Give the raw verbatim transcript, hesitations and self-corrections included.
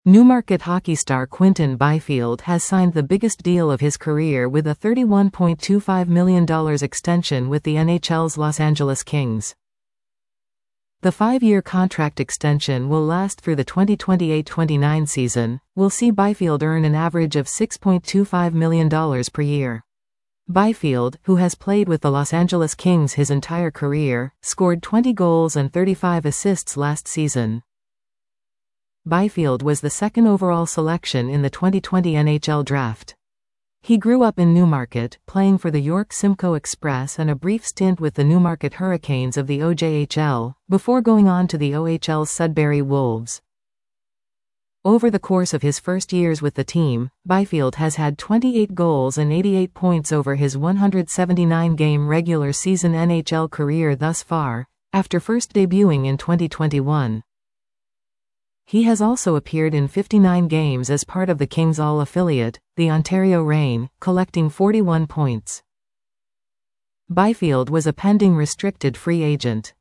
Newmarket hockey star Quinton Byfield has signed the biggest deal of his career with a thirty-one point two five million dollars extension with the N H L's Los Angeles Kings. The five-year contract extension will last through the twenty twenty-eight twenty-nine season, will see Byfield earn an average of six point two five million dollars per year. Byfield, who has played with the Los Angeles Kings his entire career, scored twenty goals and thirty-five assists last season. Byfield was the second overall selection in the twenty twenty N H L draft. He grew up in Newmarket, playing for the York Simcoe Express and a brief stint with the Newmarket Hurricanes of the O J H L, before going on to the O H L's Sudbury Wolves. Over the course of his first years with the team, Byfield has had twenty-eight goals and eighty-eight points over his one hundred seventy-nine game regular season N H L career thus far, after first debuting in twenty twenty-one. He has also appeared in fifty-nine games as part of the Kings' All-affiliate, the Ontario Reign, collecting forty-one points. Byfield was a pending restricted free agent.